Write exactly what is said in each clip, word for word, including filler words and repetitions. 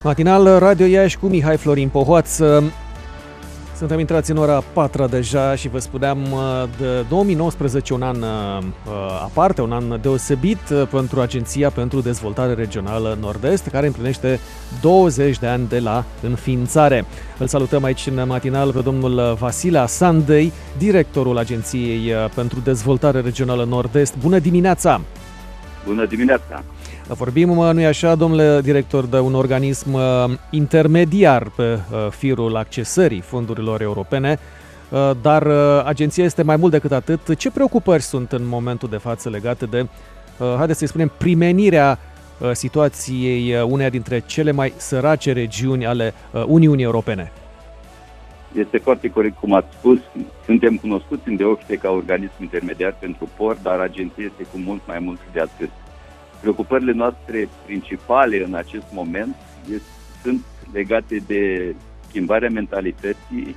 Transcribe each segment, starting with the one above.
Matinal Radio Iași cu Mihai Florin Pohoaț. Suntem intrați în ora a patra deja și vă spuneam de două mii nouăsprezece, un an aparte, un an deosebit pentru Agenția pentru Dezvoltare Regională Nord-Est, care împlinește douăzeci de ani de la înființare. Îl salutăm aici în matinal pe domnul Vasile Asandei, directorul Agenției pentru Dezvoltare Regională Nord-Est. Bună dimineața! Bună dimineața! Vorbim, nu-i așa, domnule director, de un organism intermediar pe firul accesării fondurilor europene, dar agenția este mai mult decât atât. Ce preocupări sunt în momentul de față legate de, haideți să-i spunem, primenirea situației uneia dintre cele mai sărace regiuni ale Uniunii Europene? Este foarte corect cum ați spus. Suntem cunoscuți îndeoște ca organism intermediar pentru port, dar agenția este cu mult mai mult de atât. Preocupările noastre principale în acest moment este, sunt legate de schimbarea mentalității,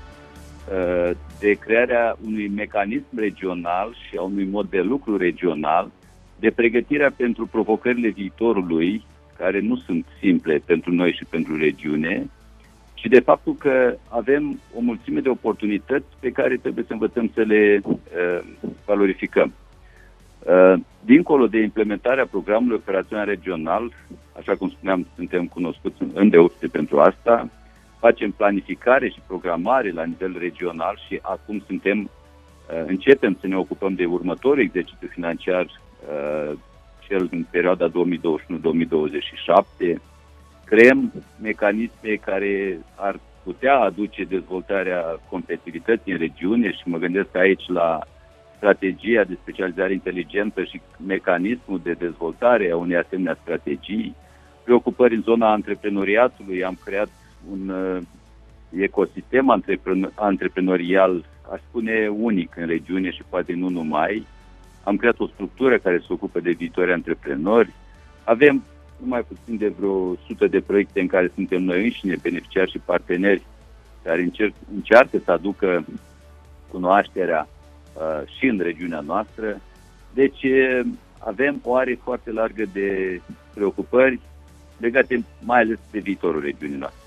de crearea unui mecanism regional și a unui mod de lucru regional, de pregătirea pentru provocările viitorului, care nu sunt simple pentru noi și pentru regiune, și de faptul că avem o mulțime de oportunități pe care trebuie să învățăm să le uh, valorificăm. Uh, dincolo de implementarea programului operațional regional, așa cum spuneam, suntem cunoscuți îndeopște pentru asta, facem planificare și programare la nivel regional și acum suntem, uh, începem să ne ocupăm de următorul exercițiu financiar, uh, cel în perioada două mii douăzeci și unu două mii douăzeci și șapte. Creăm mecanisme care ar putea aduce dezvoltarea competitivității în regiune și mă gândesc aici la strategia de specializare inteligentă și mecanismul de dezvoltare a unei asemenea strategii. Preocupări în zona antreprenoriatului, am creat un uh, ecosistem antreprenor- antreprenorial, aș spune unic în regiune și poate nu numai. Am creat o structură care se ocupă de viitori antreprenori. Avem numai puțin de vreo sută de proiecte în care suntem noi înșine, beneficiari și parteneri, care încerc, încearcă să aducă cunoașterea uh, și în regiunea noastră. Deci avem o arie foarte largă de preocupări legate mai ales de viitorul regiunii noastre.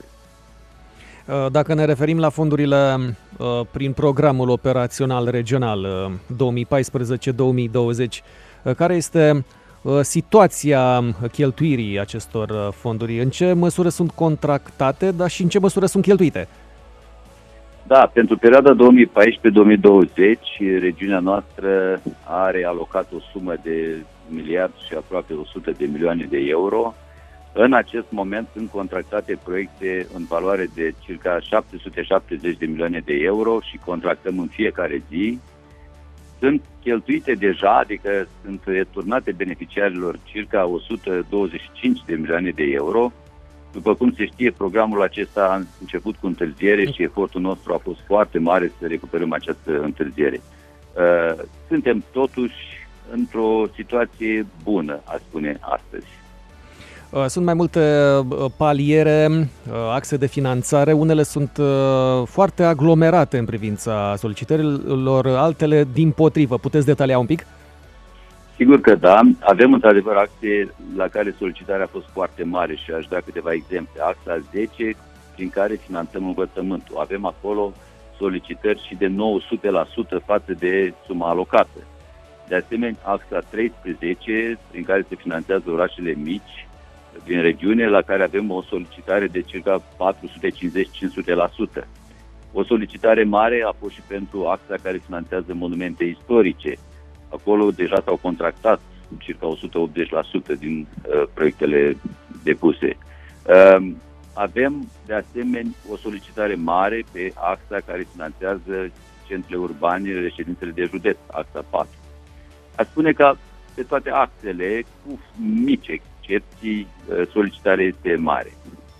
Dacă ne referim la fondurile uh, prin programul operațional regional uh, două mii paisprezece două mii douăzeci, uh, care este situația cheltuirii acestor fonduri? În ce măsură sunt contractate, dar și în ce măsură sunt cheltuite? Da, pentru perioada două mii paisprezece două mii douăzeci, regiunea noastră are alocat o sumă de miliard și aproape o sută de milioane de euro. În acest moment sunt contractate proiecte în valoare de circa șapte sute șaptezeci de milioane de euro și contractăm în fiecare zi. Sunt cheltuite deja, adică sunt returnate beneficiarilor circa o sută douăzeci și cinci de milioane de euro. După cum se știe, programul acesta a început cu întârziere și efortul nostru a fost foarte mare să recuperăm această întârziere. Suntem totuși într-o situație bună, aș spune astăzi. Sunt mai multe paliere, axe de finanțare, unele sunt foarte aglomerate în privința solicitărilor, altele dimpotrivă. Puteți detalia un pic? Sigur că da. Avem într-adevăr axe la care solicitarea a fost foarte mare și aș da câteva exemple. Axa zece, prin care finanțăm învățământul. Avem acolo solicitări și de nouă sute la sută față de suma alocată. De asemenea, axa treisprezece, prin care se finanțează orașele mici din regiune, la care avem o solicitare de circa patru sute cincizeci cinci sute la sută. O solicitare mare a fost și pentru axa care finanțează monumente istorice. Acolo deja s-au contractat circa o sută optzeci la sută din uh, proiectele depuse. Uh, avem de asemenea o solicitare mare pe axa care finanțează centrele urbane, reședințele de județ, axa patru. Aș spune că pe toate axele, cu mici excepții, solicitarea este mare.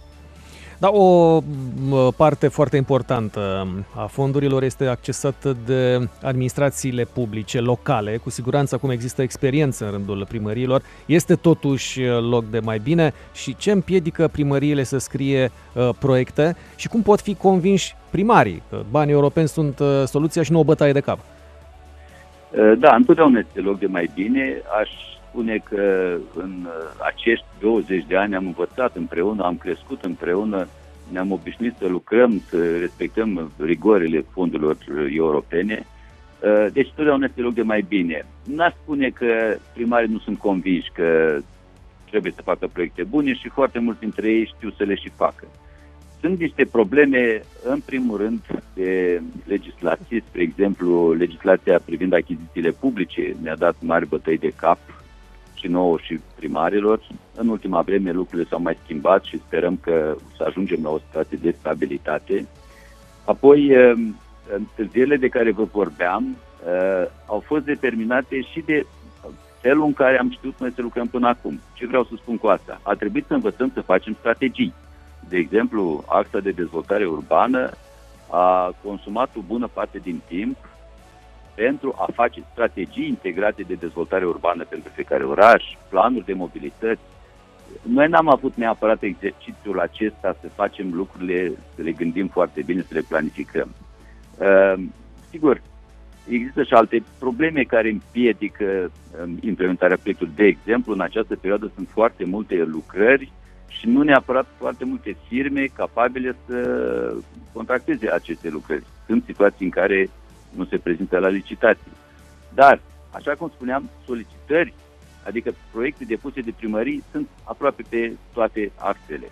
Da, o parte foarte importantă a fondurilor este accesată de administrațiile publice locale. Cu siguranță acum există experiență în rândul primăriilor. Este totuși loc de mai bine și ce împiedică primăriile să scrie uh, proiecte și cum pot fi convinși primarii că banii europeni sunt uh, soluția și nu o bătaie de cap? Da, întotdeauna este loc de mai bine. Aș spune că în acești douăzeci de ani am învățat împreună, am crescut împreună, ne-am obișnuit să lucrăm, să respectăm rigorile fondurilor europene. Deci totdeauna este loc de mai bine. N-aș spune că primarii nu sunt convinși că trebuie să facă proiecte bune și foarte mulți dintre ei știu să le și facă. Sunt niște probleme, în primul rând, de legislație. Spre exemplu, legislația privind achizițiile publice ne-a dat mari bătăi de cap și nouă și primarilor. În ultima vreme lucrurile s-au mai schimbat și sperăm că să ajungem la o situație de stabilitate. Apoi, întârzierile de care vă vorbeam au fost determinate și de felul în care am știut noi să lucrăm până acum. Ce vreau să spun cu asta? A trebuit să învățăm să facem strategii. De exemplu, axa de dezvoltare urbană a consumat o bună parte din timp pentru a face strategii integrate de dezvoltare urbană pentru fiecare oraș, planuri de mobilități. Noi n-am avut neapărat exercițiul acesta să facem lucrurile, să le gândim foarte bine, să le planificăm. Uh, sigur, există și alte probleme care împiedică implementarea proiectului. De exemplu, în această perioadă sunt foarte multe lucrări și nu neapărat foarte multe firme capabile să contracteze aceste lucrări. Sunt situații în care nu se prezintă la licitații. Dar, așa cum spuneam, solicitări, adică proiecte depuse de primării, sunt aproape pe toate axele.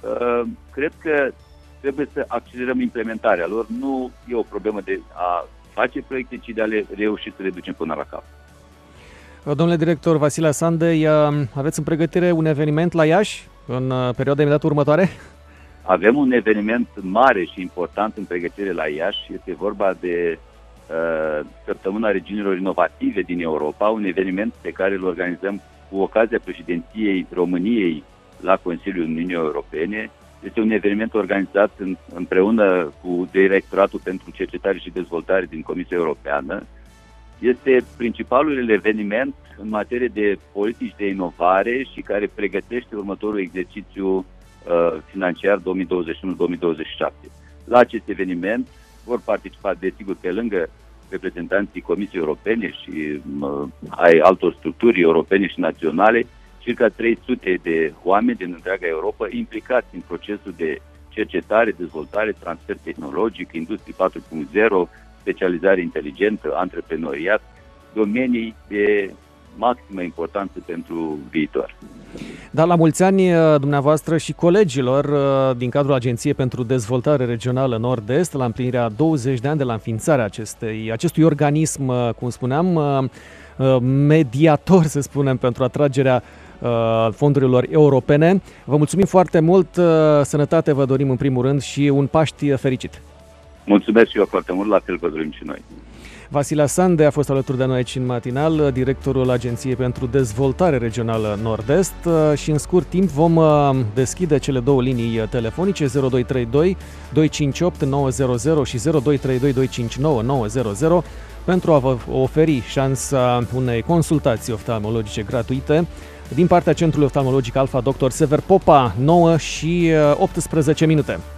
Cred că trebuie să accelerăm implementarea lor. Nu e o problemă de a face proiecte, ci de a le reuși să le ducem până la cap. Domnule director Vasile Sandei, aveți în pregătire un eveniment la Iași în perioada imediat următoare? Avem un eveniment mare și important în pregătire la Iași. Este vorba de uh, Săptămâna Regiunilor Inovative din Europa, un eveniment pe care îl organizăm cu ocazia președinției României la Consiliul Uniunii Europene. Este un eveniment organizat în, împreună cu Directoratul pentru Cercetare și Dezvoltare din Comisia Europeană. Este principalul eveniment în materie de politici de inovare și care pregătește următorul exercițiu uh, financiar două mii douăzeci și unu două mii douăzeci și șapte. La acest eveniment vor participa, desigur, pe lângă reprezentanții Comisiei Europene și uh, ai altor structuri europene și naționale, circa trei sute de oameni din întreaga Europa implicați în procesul de cercetare, dezvoltare, transfer tehnologic, industrie patru punct zero, specializare inteligentă, antreprenoriat, domenii de maximă importanță pentru viitor. Da, la mulți ani dumneavoastră și colegilor din cadrul Agenției pentru Dezvoltare Regională Nord-Est, la împlinirea douăzeci de ani de la înființarea acestei, acestui organism, cum spuneam, mediator, să spunem, pentru atragerea fondurilor europene. Vă mulțumim foarte mult, sănătate vă dorim în primul rând și un Paști fericit! Mulțumesc și eu foarte mult, la fel vă dorim și noi. Vasile Sandei a fost alături de noi aici în matinal, directorul Agenției pentru Dezvoltare Regională Nord-Est, și în scurt timp vom deschide cele două linii telefonice zero doi trei doi doi cinci opt nouă zero zero și zero doi trei doi doi cinci nouă nouă zero zero pentru a vă oferi șansa unei consultații oftalmologice gratuite din partea Centrului Oftalmologic Alfa Doctor Sever Popa. Nouă și optsprezece minute.